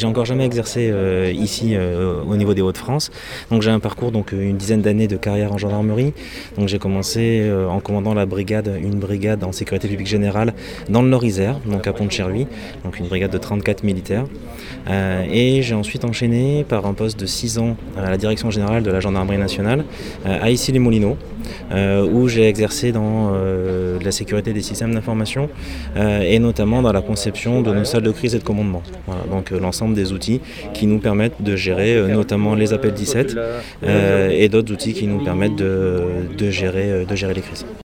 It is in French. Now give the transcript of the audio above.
j'ai encore jamais exercé ici au niveau des Hauts-de-France. Donc j'ai un parcours, une dizaine d'années de carrière en gendarmerie. Donc j'ai commencé en commandant une brigade en sécurité publique générale dans le Nord-Isère, donc à Pont-de-Cherluis, donc une brigade de 34 militaires. Et j'ai ensuite enchaîné par un poste de 6 ans à la direction générale de la gendarmerie nationale à Issy-les-Moulineaux, où j'ai exercé dans la sécurité des systèmes d'information et notamment dans la conception de nos salles de crise et de commandement. Voilà, donc l'ensemble des outils qui nous permettent de gérer notamment les appels 17 et d'autres outils qui nous permettent de gérer les crises.